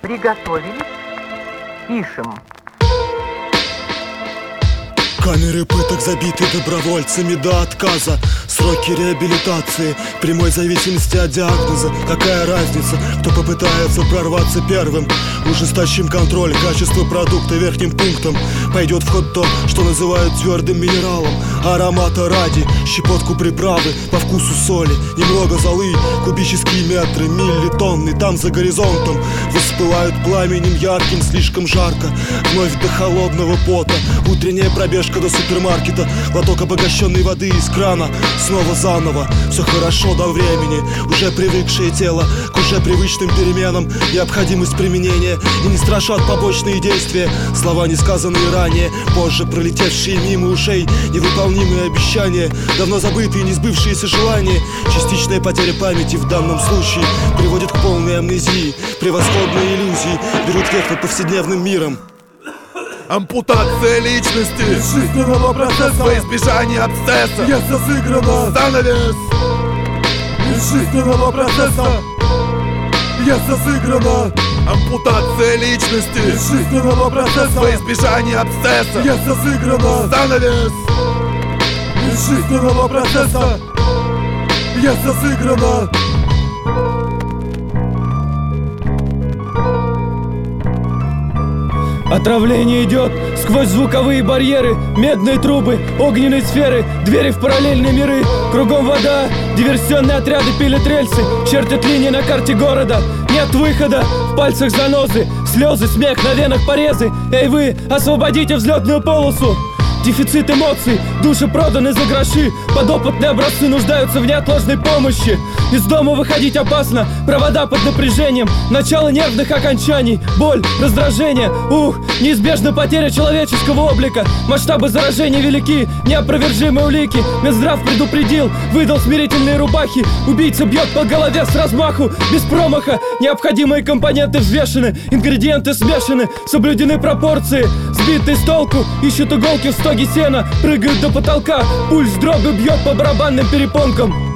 Приготовились? Пишем. Камеры пыток забиты добровольцами до отказа. Сроки реабилитации прямой зависимости от диагноза. Какая разница, кто попытается прорваться первым? Ужесточим контроль качества продукта верхним пунктом. Пойдет в ход то, что называют твердым минералом. Аромата ради, щепотку приправы, по вкусу соли, немного золы, кубические метры, миллитонны. Там за горизонтом воспылают пламенем ярким, слишком жарко. Вновь до холодного пота, утренняя пробежка до супермаркета, глоток обогащенной воды из крана. Снова заново, все хорошо до времени. Уже привыкшее тело к уже привычным переменам. Необходимость применения, и не страшат побочные действия. Слова, не сказанные ранее, позже пролетевшие мимо ушей. Невыполнимые обещания, давно забытые, не сбывшиеся желания. Частичная потеря памяти в данном случае приводит к полной амнезии. Превосходные иллюзии берут верх над повседневным миром. Ампутация личности жизненного процесса во избежание абсцесса. Пьеса сыграна. Занавес Из жизненного процесса пьеса сыграна. Ампутация личности Из жизненного процесса во избежание абсцесса. пьеса сыграна. Занавес Из жизненного процесса пьеса сыграна. Отравление идет сквозь звуковые барьеры, медные трубы, огненные сферы, двери в параллельные миры. Кругом вода, диверсионные отряды пилят рельсы, чертят линии на карте города. Нет выхода, в пальцах занозы, слезы, смех, на венах порезы. Эй вы, освободите взлетную полосу! Дефицит эмоций, души проданы за гроши. Подопытные образцы нуждаются в неотложной помощи. Из дома выходить опасно, провода под напряжением. Начало нервных окончаний, боль, раздражение. Неизбежна потеря человеческого облика. Масштабы заражения велики, неопровержимые улики. Минздрав предупредил, выдал смирительные рубахи. Убийца бьет по голове с размаху, без промаха. Необходимые компоненты взвешены, ингредиенты смешаны, соблюдены пропорции. Сбитый с толку, ищут иголки в стоге сена, прыгают до потолка. Пульс дробью бьет по барабанным перепонкам.